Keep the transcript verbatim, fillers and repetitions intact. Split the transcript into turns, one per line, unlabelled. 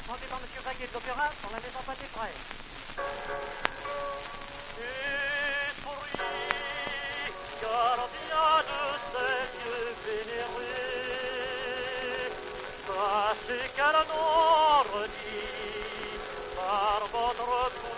Rentrez par Monsieur Baguet de l'Opéra, on la maison pas des frères.
Esprit, gardien de ces lieux vénérés, sachez qu'à la Normandie, par votre